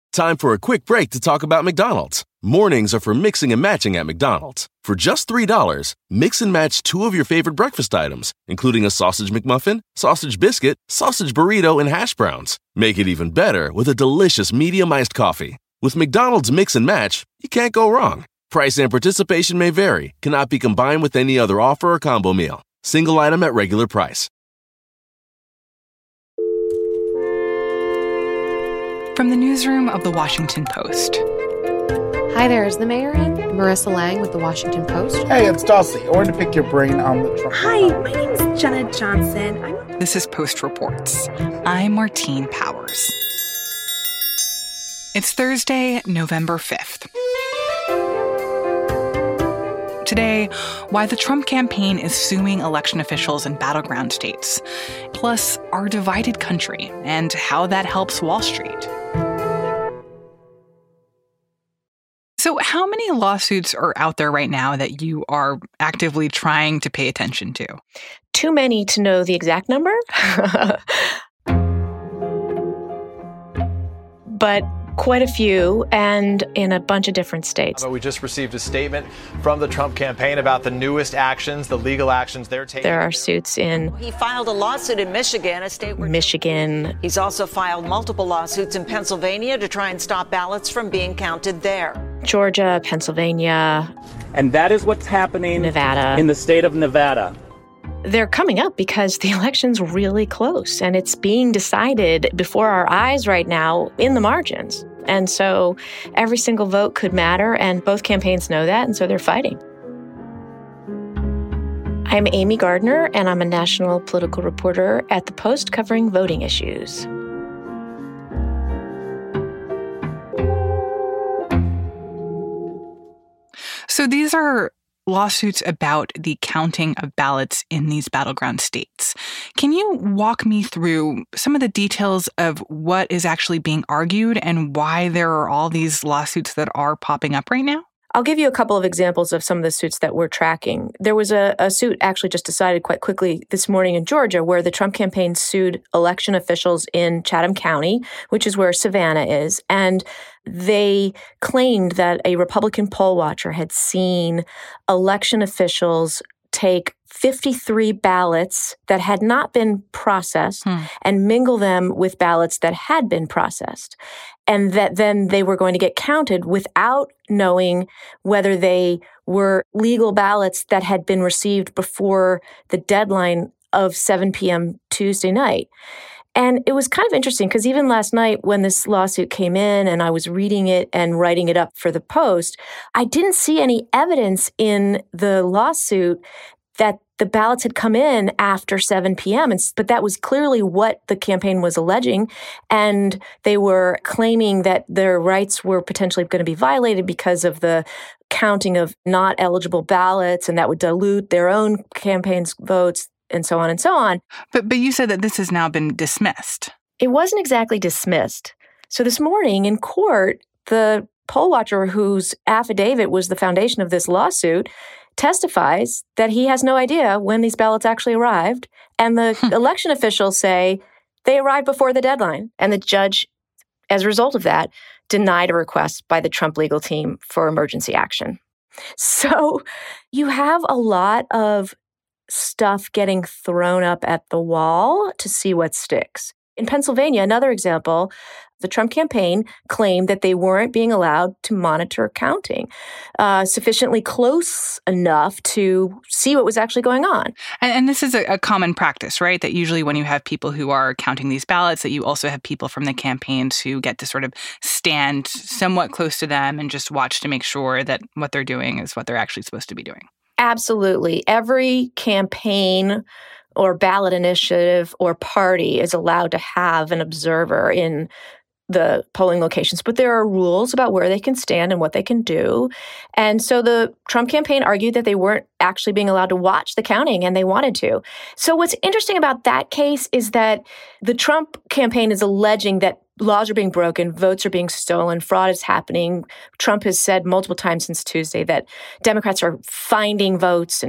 Time for a quick break to talk about McDonald's. Mornings are for mixing and matching at McDonald's. For just $3, mix and match 2 of your favorite breakfast items, including a sausage McMuffin, sausage biscuit, sausage burrito, and hash browns. Make it even better with a delicious medium iced coffee. With McDonald's Mix and Match, you can't go wrong. Price and participation may vary, cannot be combined with any other offer or combo meal. Single item at regular price. From the newsroom of The Washington Post. Hi there, is the mayor in? Marissa Lang with The Washington Post. Hey, it's Dulcie. I wanted to pick your brain on the Trump. Hi, my name is Jenna Johnson. This is Post Reports. I'm Martine Powers. It's Thursday, November 5th. Today, why the Trump campaign is suing election officials in battleground states, plus our divided country and how that helps Wall Street. So how many lawsuits are out there right now that you are actively trying to pay attention to? Too many to know the exact number, but quite a few, and in a bunch of different states. We just received a statement from the Trump campaign about the newest actions, the legal actions they're taking. There are suits in... He filed a lawsuit in Michigan, a state where... Michigan. He's also filed multiple lawsuits in Pennsylvania to try and stop ballots from being counted there. Georgia, Pennsylvania. And that is what's happening Nevada. In the state of Nevada. They're coming up because the election's really close, and it's being decided before our eyes right now in the margins. And so every single vote could matter, and both campaigns know that, and so they're fighting. I'm Amy Gardner, and I'm a national political reporter at The Post covering voting issues. So these are lawsuits about the counting of ballots in these battleground states. Can you walk me through some of the details of what is actually being argued and why there are all these lawsuits that are popping up right now? I'll give you a couple of examples of some of the suits that we're tracking. There was a suit actually just decided quite quickly this morning in Georgia where the Trump campaign sued election officials in Chatham County, which is where Savannah is, and they claimed that a Republican poll watcher had seen election officials take 53 ballots that had not been processed and mingle them with ballots that had been processed. And that then they were going to get counted without knowing whether they were legal ballots that had been received before the deadline of 7 p.m. Tuesday night. And it was kind of interesting because even last night when this lawsuit came in and I was reading it and writing it up for the Post, I didn't see any evidence in the lawsuit that the ballots had come in after 7 p.m. But that was clearly what the campaign was alleging. And they were claiming that their rights were potentially going to be violated because of the counting of not eligible ballots, and that would dilute their own campaign's votes, and so on and so on. But you said that this has now been dismissed. It wasn't exactly dismissed. So this morning in court, the poll watcher whose affidavit was the foundation of this lawsuit testifies that he has no idea when these ballots actually arrived. And the election officials say they arrived before the deadline. And the judge, as a result of that, denied a request by the Trump legal team for emergency action. So you have a lot of stuff getting thrown up at the wall to see what sticks. In Pennsylvania, another example, the Trump campaign claimed that they weren't being allowed to monitor counting sufficiently close enough to see what was actually going on. And this is a common practice, right? That usually when you have people who are counting these ballots, that you also have people from the campaigns who get to sort of stand somewhat close to them and just watch to make sure that what they're doing is what they're actually supposed to be doing. Absolutely. Every campaign or ballot initiative or party is allowed to have an observer in the polling locations, but there are rules about where they can stand and what they can do. And so the Trump campaign argued that they weren't actually being allowed to watch the counting, and they wanted to. So what's interesting about that case is that the Trump campaign is alleging that laws are being broken, votes are being stolen, fraud is happening. Trump has said multiple times since Tuesday that Democrats are finding votes and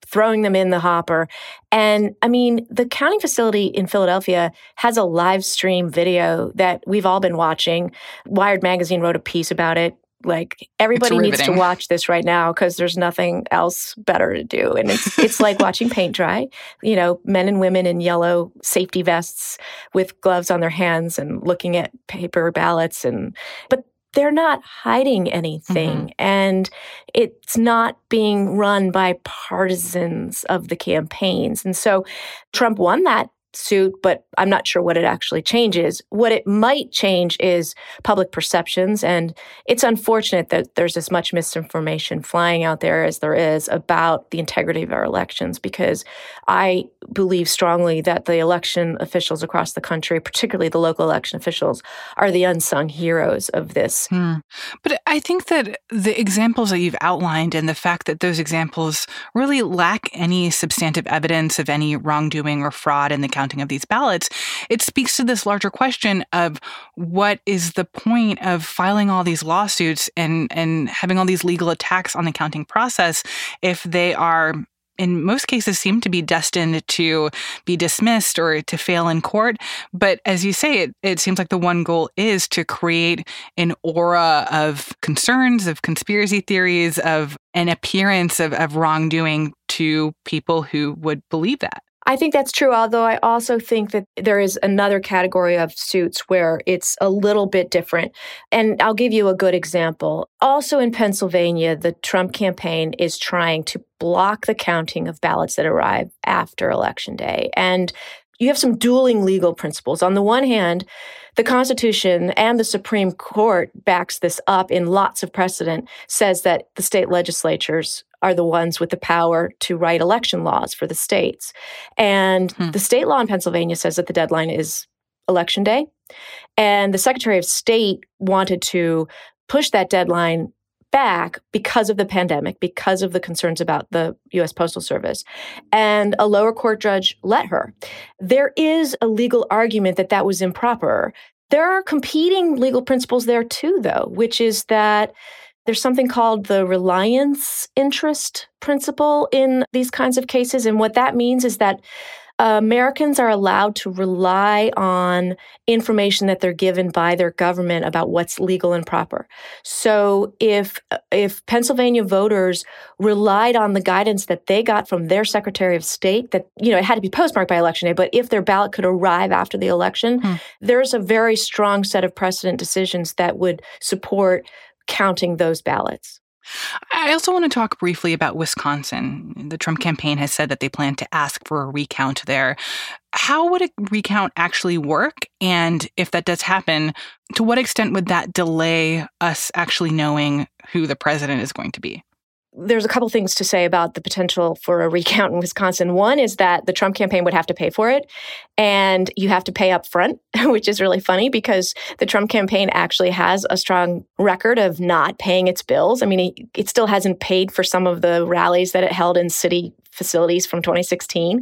throwing them in the hopper. And I mean, the counting facility in Philadelphia has a live stream video that we've all been watching. Wired magazine wrote a piece about it. Like, everybody needs to watch this right now because there's nothing else better to do. And it's like watching paint dry. You know, men and women in yellow safety vests with gloves on their hands and looking at paper ballots. But they're not hiding anything. And it's not being run by partisans of the campaigns. And so Trump won that suit, but I'm not sure what it actually changes. What it might change is public perceptions. And it's unfortunate that there's as much misinformation flying out there as there is about the integrity of our elections, because I believe strongly that the election officials across the country, particularly the local election officials, are the unsung heroes of this. But I think that the examples that you've outlined and the fact that those examples really lack any substantive evidence of any wrongdoing or fraud in the counting of these ballots, it speaks to this larger question of what is the point of filing all these lawsuits and having all these legal attacks on the counting process if they are, in most cases, seem to be destined to be dismissed or to fail in court. But as you say, it seems like the one goal is to create an aura of concerns, of conspiracy theories, of an appearance of wrongdoing to people who would believe that. I think that's true, although I also think that there is another category of suits where it's a little bit different. And I'll give you a good example. Also in Pennsylvania, the Trump campaign is trying to block the counting of ballots that arrive after Election Day. And you have some dueling legal principles. On the one hand, the Constitution and the Supreme Court backs this up in lots of precedent, says that the state legislatures are the ones with the power to write election laws for the states. And the state law in Pennsylvania says that the deadline is Election Day. And the Secretary of State wanted to push that deadline back because of the pandemic, because of the concerns about the U.S. Postal Service. And a lower court judge let her. There is a legal argument that that was improper. There are competing legal principles there too, though, which is that there's something called the reliance interest principle in these kinds of cases. And what that means is that Americans are allowed to rely on information that they're given by their government about what's legal and proper. So if Pennsylvania voters relied on the guidance that they got from their Secretary of State, that, you know, it had to be postmarked by Election Day, but if their ballot could arrive after the election, there's a very strong set of precedent decisions that would support counting those ballots. I also want to talk briefly about Wisconsin. The Trump campaign has said that they plan to ask for a recount there. How would a recount actually work? And if that does happen, to what extent would that delay us actually knowing who the president is going to be? There's a couple things to say about the potential for a recount in Wisconsin. One is that the Trump campaign would have to pay for it, and you have to pay up front, which is really funny because the Trump campaign actually has a strong record of not paying its bills. I mean, it still hasn't paid for some of the rallies that it held in city facilities from 2016.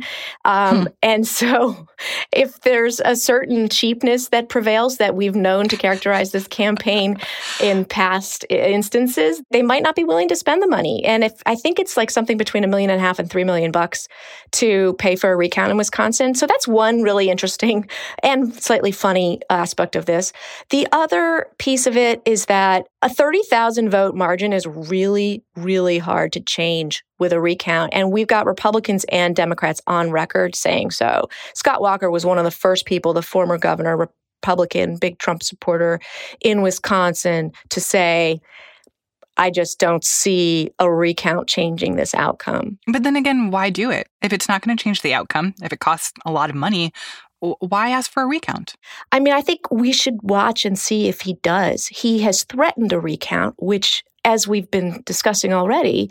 And so if there's a certain cheapness that prevails that we've known to characterize this campaign in past instances, they might not be willing to spend the money. And I think it's like something between $1.5 million and $3 million to pay for a recount in Wisconsin. So that's one really interesting and slightly funny aspect of this. The other piece of it is that a 30,000 vote margin is really, really hard to change with a recount. And we've got Republicans and Democrats on record saying so. Scott Walker was one of the first people, the former governor, Republican, big Trump supporter in Wisconsin, to say, I just don't see a recount changing this outcome. But then again, why do it? If it's not going to change the outcome, if it costs a lot of money, why ask for a recount? I mean, I think we should watch and see if he does. He has threatened a recount, which, as we've been discussing already,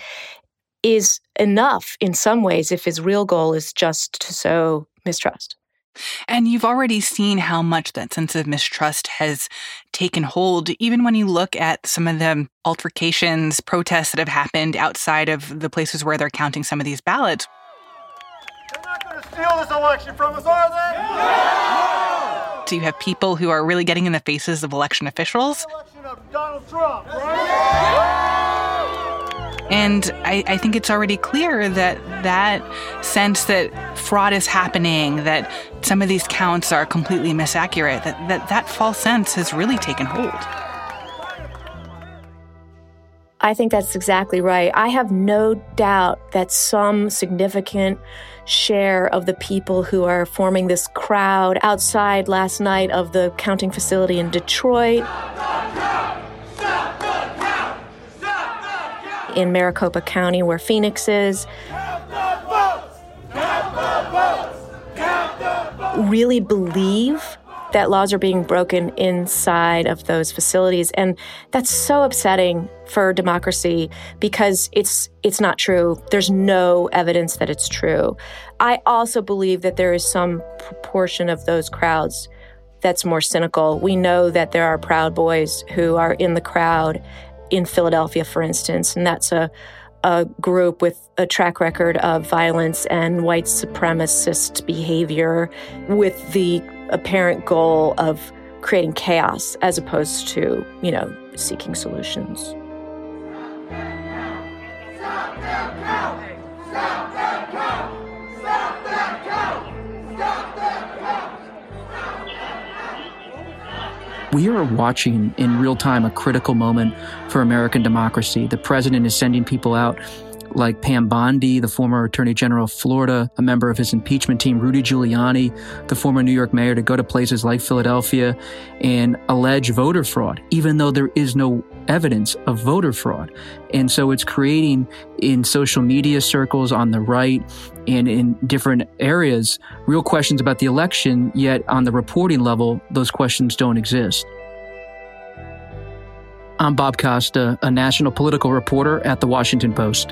is enough in some ways if his real goal is just to sow mistrust. And you've already seen how much that sense of mistrust has taken hold, even when you look at some of the altercations, protests that have happened outside of the places where they're counting some of these ballots. They're not going to steal this election from us, are they? No! So you have people who are really getting in the faces of election officials. The election of Donald Trump, right? And I think it's already clear that sense that fraud is happening, that some of these counts are completely misaccurate, that false sense has really taken hold. I think that's exactly right. I have no doubt that some significant share of the people who are forming this crowd outside last night of the counting facility in Detroit, in Maricopa County, where Phoenix is, really believe that laws are being broken inside of those facilities. And that's so upsetting for democracy because it's not true. There's no evidence that it's true. I also believe that there is some proportion of those crowds that's more cynical. We know that there are Proud Boys who are in the crowd in Philadelphia, for instance, and that's a group with a track record of violence and white supremacist behavior with the apparent goal of creating chaos as opposed to, seeking solutions. We are watching in real time a critical moment for American democracy. The president is sending people out like Pam Bondi, the former Attorney General of Florida, a member of his impeachment team, Rudy Giuliani, the former New York mayor, to go to places like Philadelphia and allege voter fraud, even though there is no evidence of voter fraud. And so it's creating in social media circles on the right and in different areas real questions about the election, yet on the reporting level, those questions don't exist. I'm Bob Costa, a national political reporter at The Washington Post.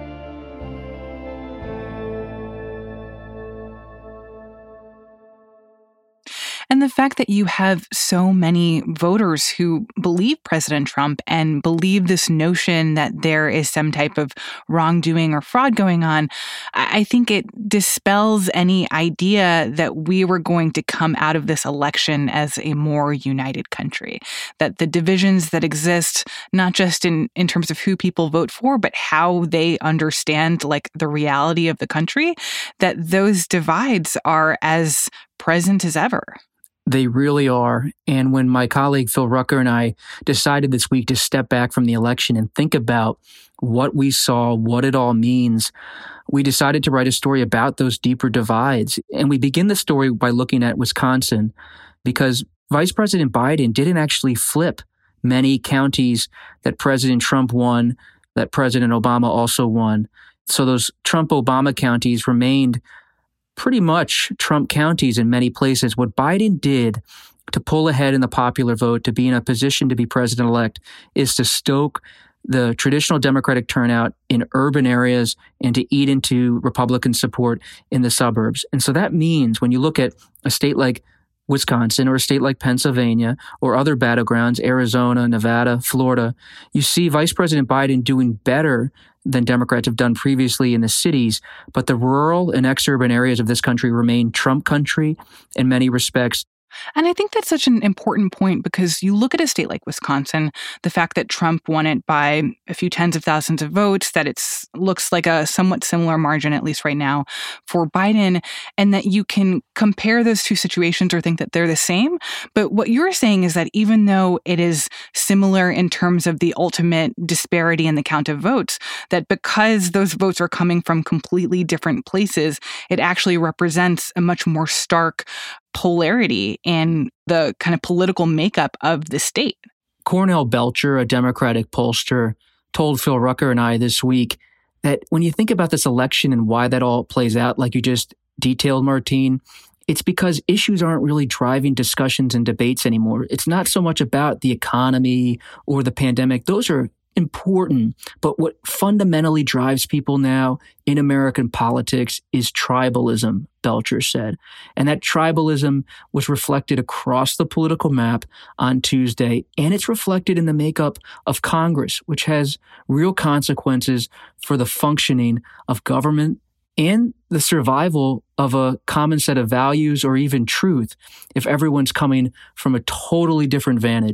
And the fact that you have so many voters who believe President Trump and believe this notion that there is some type of wrongdoing or fraud going on, I think it dispels any idea that we were going to come out of this election as a more united country, that the divisions that exist, not just in terms of who people vote for, but how they understand the reality of the country, that those divides are as present as ever. They really are. And when my colleague Phil Rucker and I decided this week to step back from the election and think about what we saw, what it all means, we decided to write a story about those deeper divides. And we begin the story by looking at Wisconsin, because Vice President Biden didn't actually flip many counties that President Trump won, that President Obama also won. So those Trump-Obama counties remained pretty much Trump counties in many places. What Biden did to pull ahead in the popular vote, to be in a position to be president-elect, is to stoke the traditional Democratic turnout in urban areas and to eat into Republican support in the suburbs. And so that means when you look at a state like Wisconsin or a state like Pennsylvania or other battlegrounds, Arizona, Nevada, Florida, you see Vice President Biden doing better than Democrats have done previously in the cities, but the rural and exurban areas of this country remain Trump country in many respects. And I think that's such an important point because you look at a state like Wisconsin, the fact that Trump won it by a few tens of thousands of votes, that it looks like a somewhat similar margin, at least right now, for Biden, and that you can compare those two situations or think that they're the same. But what you're saying is that even though it is similar in terms of the ultimate disparity in the count of votes, that because those votes are coming from completely different places, it actually represents a much more stark polarity in the kind of political makeup of the state. Cornell Belcher, a Democratic pollster, told Phil Rucker and I this week that when you think about this election and why that all plays out, like you just detailed, Martine, it's because issues aren't really driving discussions and debates anymore. It's not so much about the economy or the pandemic. Those are important. But what fundamentally drives people now in American politics is tribalism, Belcher said. And that tribalism was reflected across the political map on Tuesday. And it's reflected in the makeup of Congress, which has real consequences for the functioning of government and the survival of a common set of values or even truth if everyone's coming from a totally different vantage.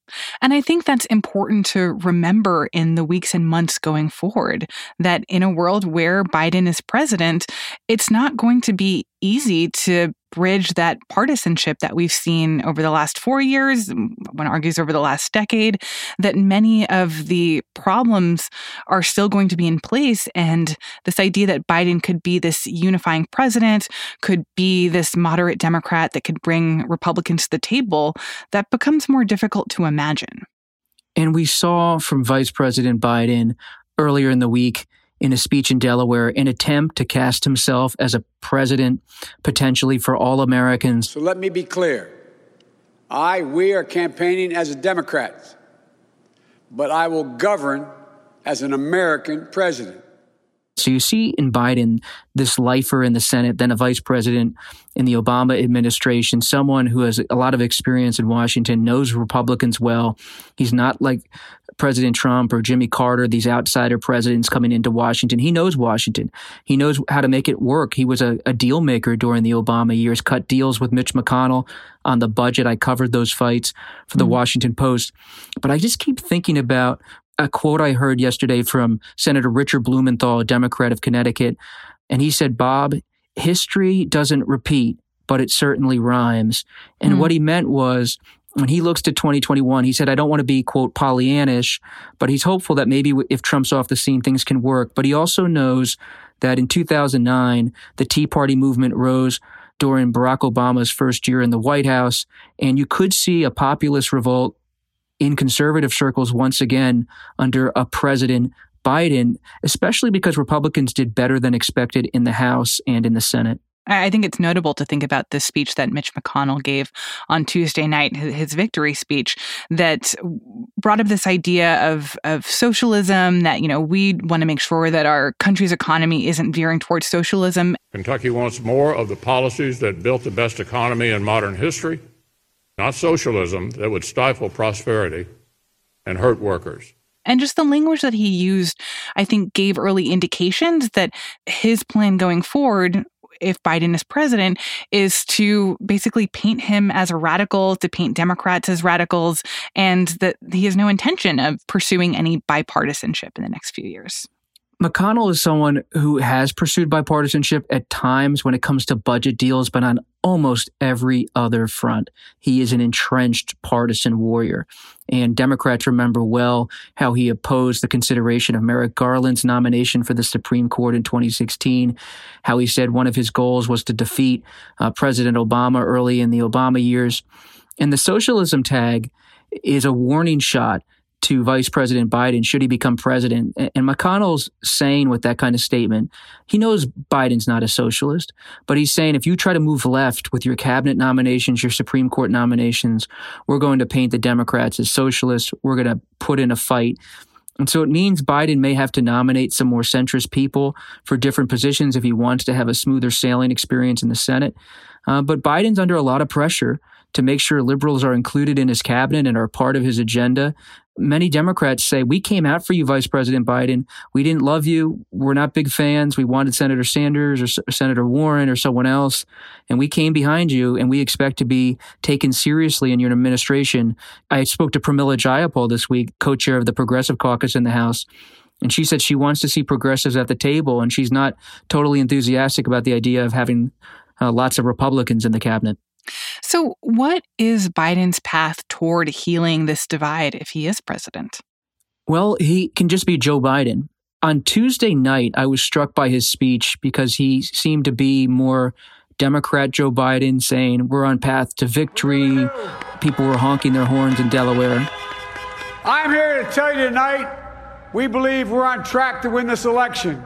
And I think that's important to remember in the weeks and months going forward, that in a world where Biden is president, it's not going to be easy to bridge that partisanship that we've seen over the last 4 years, one argues over the last decade, that many of the problems are still going to be in place. And this idea that Biden could be this unifying president, could be this moderate Democrat that could bring Republicans to the table, that becomes more difficult to imagine. And we saw from Vice President Biden earlier in the week in a speech in Delaware an attempt to cast himself as a president potentially for all Americans. So let me be clear. We are campaigning as Democrats, but I will govern as an American president. So you see in Biden this lifer in the Senate, then a vice president in the Obama administration, someone who has a lot of experience in Washington, knows Republicans well. He's not like President Trump or Jimmy Carter, these outsider presidents coming into Washington. He knows Washington. He knows how to make it work. He was a deal maker during the Obama years, cut deals with Mitch McConnell on the budget. I covered those fights for the Washington Post. But I just keep thinking about a quote I heard yesterday from Senator Richard Blumenthal, a Democrat of Connecticut. And he said, Bob, history doesn't repeat, but it certainly rhymes. And what he meant was, when he looks to 2021, he said, I don't want to be, quote, Pollyannish, but he's hopeful that maybe if Trump's off the scene, things can work. But he also knows that in 2009, the Tea Party movement rose during Barack Obama's first year in the White House, and you could see a populist revolt in conservative circles once again under a President Biden, especially because Republicans did better than expected in the House and in the Senate. I think it's notable to think about the speech that Mitch McConnell gave on Tuesday night, his victory speech, that brought up this idea of socialism, that, we want to make sure that our country's economy isn't veering towards socialism. Kentucky wants more of the policies that built the best economy in modern history, not socialism that would stifle prosperity and hurt workers. And just the language that he used, I think, gave early indications that his plan going forward, if Biden is president, is to basically paint him as a radical, to paint Democrats as radicals, and that he has no intention of pursuing any bipartisanship in the next few years. McConnell is someone who has pursued bipartisanship at times when it comes to budget deals, but on almost every other front, he is an entrenched partisan warrior. And Democrats remember well how he opposed the consideration of Merrick Garland's nomination for the Supreme Court in 2016, how he said one of his goals was to defeat President Obama early in the Obama years. And the socialism tag is a warning shot to Vice President Biden should he become president. And McConnell's saying with that kind of statement, he knows Biden's not a socialist, but he's saying if you try to move left with your cabinet nominations, your Supreme Court nominations, we're going to paint the Democrats as socialists. We're going to put in a fight. And so it means Biden may have to nominate some more centrist people for different positions if he wants to have a smoother sailing experience in the Senate. But Biden's under a lot of pressure to make sure liberals are included in his cabinet and are part of his agenda. Many Democrats say, we came out for you, Vice President Biden. We didn't love you. We're not big fans. We wanted Senator Sanders or Senator Warren or someone else. And we came behind you, and we expect to be taken seriously in your administration. I spoke to Pramila Jayapal this week, co-chair of the Progressive Caucus in the House. And she said she wants to see progressives at the table, and she's not totally enthusiastic about the idea of having lots of Republicans in the cabinet. So what is Biden's path toward healing this divide if he is president? Well, he can just be Joe Biden. On Tuesday night, I was struck by his speech because he seemed to be more Democrat Joe Biden, saying we're on path to victory. People were honking their horns in Delaware. I'm here to tell you tonight, we believe we're on track to win this election.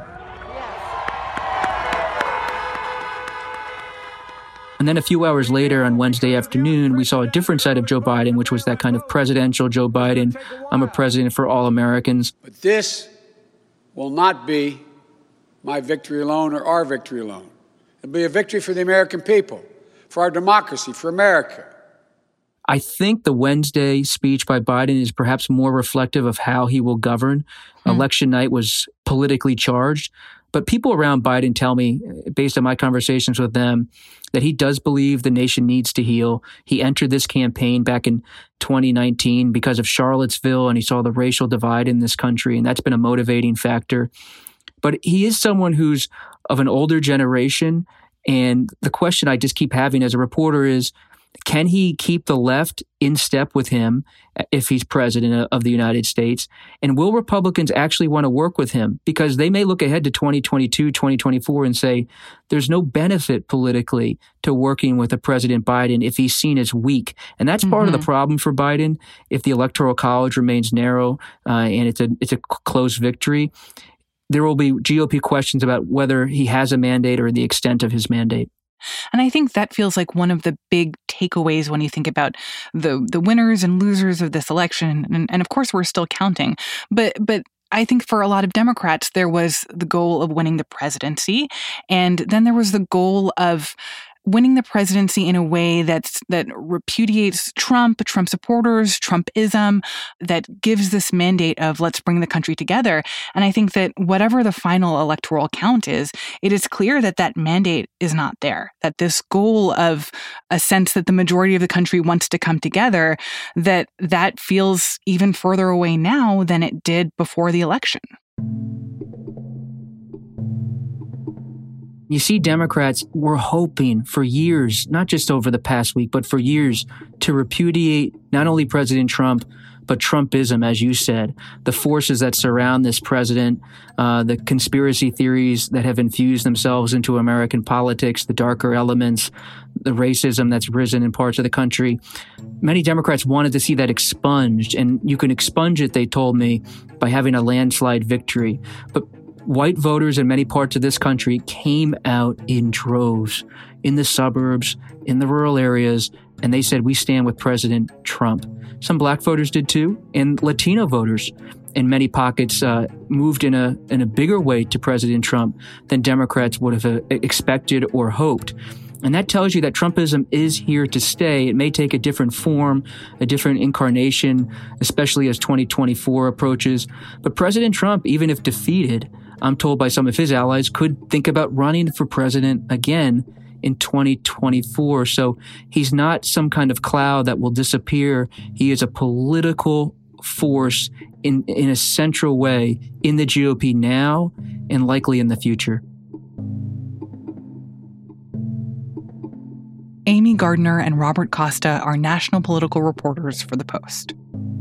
And then a few hours later on Wednesday afternoon, we saw a different side of Joe Biden, which was that kind of presidential Joe Biden. I'm a president for all Americans. But this will not be my victory alone or our victory alone. It'll be a victory for the American people, for our democracy, for America. I think the Wednesday speech by Biden is perhaps more reflective of how he will govern. Election night was politically charged, But people around Biden tell me, based on my conversations with them, that he does believe the nation needs to heal. He entered this campaign back in 2019 because of Charlottesville, and he saw the racial divide in this country, and that's been a motivating factor. But he is someone who's of an older generation, and the question I just keep having as a reporter is, can he keep the left in step with him if he's president of the United States? And will Republicans actually want to work with him? Because they may look ahead to 2022, 2024 and say, there's no benefit politically to working with a President Biden if he's seen as weak. And that's part of the problem for Biden. If the Electoral College remains narrow and it's a close victory, there will be GOP questions about whether he has a mandate or the extent of his mandate. And I think that feels like one of the big takeaways when you think about the winners and losers of this election. And of course, we're still counting. But I think for a lot of Democrats, there was the goal of winning the presidency. And then there was the goal of winning the presidency in a way that repudiates Trump, Trump supporters, Trumpism, that gives this mandate of let's bring the country together. And I think that whatever the final electoral count is, it is clear that that mandate is not there, that this goal of a sense that the majority of the country wants to come together, that feels even further away now than it did before the election. You see, Democrats were hoping for years, not just over the past week, but for years, to repudiate not only President Trump, but Trumpism, as you said, the forces that surround this president, the conspiracy theories that have infused themselves into American politics, the darker elements, the racism that's risen in parts of the country. Many Democrats wanted to see that expunged, and you can expunge it, they told me, by having a landslide victory. But white voters in many parts of this country came out in droves, in the suburbs, in the rural areas, and they said, we stand with President Trump. Some black voters did too, and Latino voters in many pockets moved in a bigger way to President Trump than Democrats would have expected or hoped. And that tells you that Trumpism is here to stay. It may take a different form, a different incarnation, especially as 2024 approaches. But President Trump, even if defeated, I'm told by some of his allies, could think about running for president again in 2024. So he's not some kind of cloud that will disappear. He is a political force in a central way in the GOP now and likely in the future. Amy Gardner and Robert Costa are national political reporters for The Post.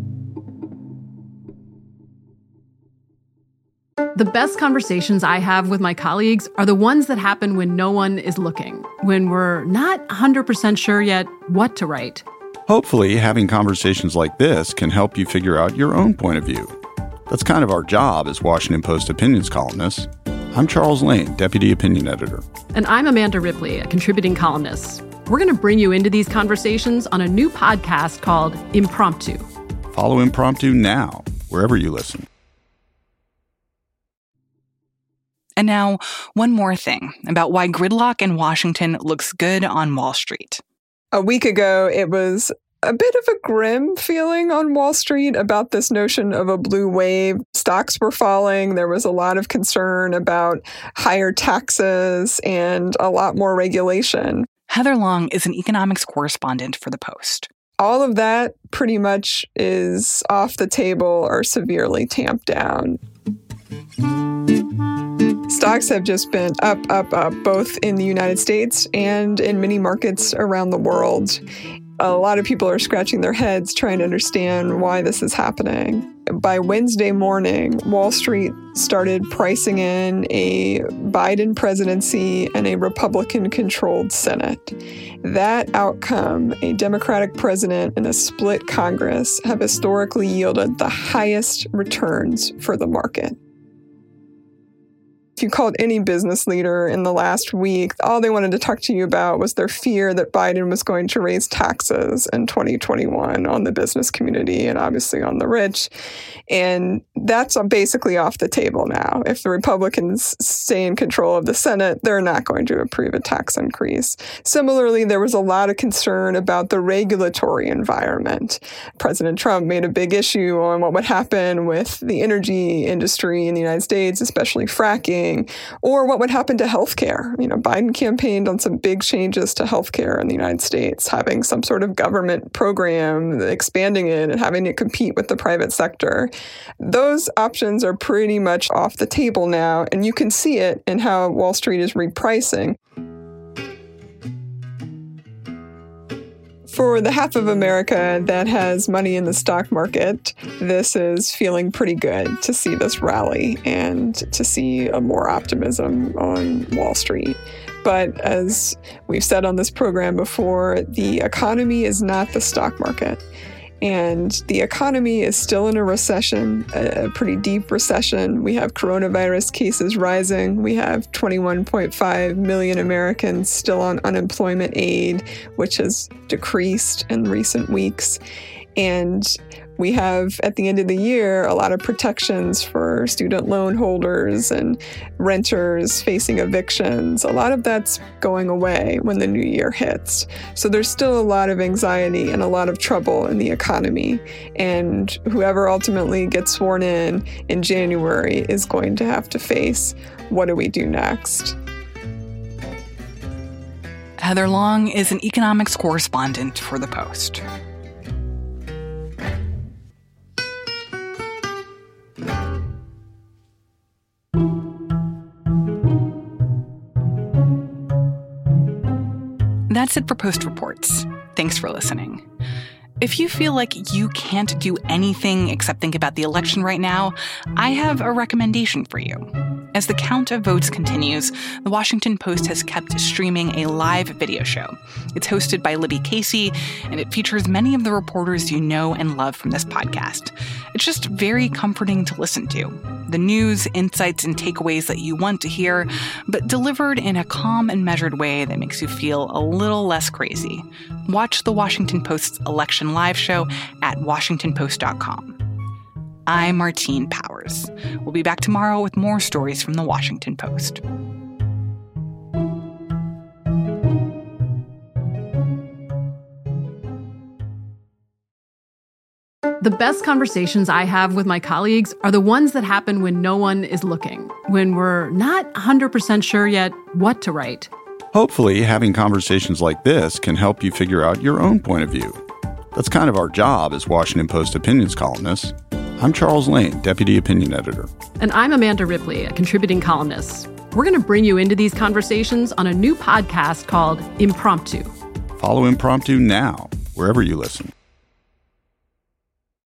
The best conversations I have with my colleagues are the ones that happen when no one is looking, when we're not 100% sure yet what to write. Hopefully, having conversations like this can help you figure out your own point of view. That's kind of our job as Washington Post opinions columnists. I'm Charles Lane, Deputy Opinion Editor. And I'm Amanda Ripley, a contributing columnist. We're going to bring you into these conversations on a new podcast called Impromptu. Follow Impromptu now, wherever you listen. And now, one more thing about why gridlock in Washington looks good on Wall Street. A week ago, it was a bit of a grim feeling on Wall Street about this notion of a blue wave. Stocks were falling. There was a lot of concern about higher taxes and a lot more regulation. Heather Long is an economics correspondent for The Post. All of that pretty much is off the table or severely tamped down. Stocks have just been up, both in the United States and in many markets around the world. A lot of people are scratching their heads trying to understand why this is happening. By Wednesday morning, Wall Street started pricing in a Biden presidency and a Republican-controlled Senate. That outcome, a Democratic president and a split Congress, have historically yielded the highest returns for the market. If you called any business leader in the last week, all they wanted to talk to you about was their fear that Biden was going to raise taxes in 2021 on the business community and obviously on the rich. And that's basically off the table now. If the Republicans stay in control of the Senate, they're not going to approve a tax increase. Similarly, there was a lot of concern about the regulatory environment. President Trump made a big issue on what would happen with the energy industry in the United States, especially fracking, doing, or what would happen to healthcare. Biden campaigned on some big changes to healthcare in the United States, having some sort of government program, expanding it and having it compete with the private sector. Those options are pretty much off the table now, and you can see it in how Wall Street is repricing. For the half of America that has money in the stock market, this is feeling pretty good to see this rally and to see more optimism on Wall Street. But as we've said on this program before, the economy is not the stock market. And the economy is still in a recession, a pretty deep recession. We have coronavirus cases rising. We have 21.5 million Americans still on unemployment aid, which has decreased in recent weeks. And we have, at the end of the year, a lot of protections for student loan holders and renters facing evictions. A lot of that's going away when the new year hits. So there's still a lot of anxiety and a lot of trouble in the economy. And whoever ultimately gets sworn in January is going to have to face, what do we do next? Heather Long is an economics correspondent for The Post. That's it for Post Reports. Thanks for listening. If you feel like you can't do anything except think about the election right now, I have a recommendation for you. As the count of votes continues, The Washington Post has kept streaming a live video show. It's hosted by Libby Casey, and it features many of the reporters you know and love from this podcast. It's just very comforting to listen to. The news, insights, and takeaways that you want to hear, but delivered in a calm and measured way that makes you feel a little less crazy. Watch The Washington Post's election live show at washingtonpost.com. I'm Martine Powers. We'll be back tomorrow with more stories from The Washington Post. The best conversations I have with my colleagues are the ones that happen when no one is looking, when we're not 100% sure yet what to write. Hopefully, having conversations like this can help you figure out your own point of view. That's kind of our job as Washington Post opinions columnists. I'm Charles Lane, Deputy Opinion Editor. And I'm Amanda Ripley, a contributing columnist. We're going to bring you into these conversations on a new podcast called Impromptu. Follow Impromptu now, wherever you listen.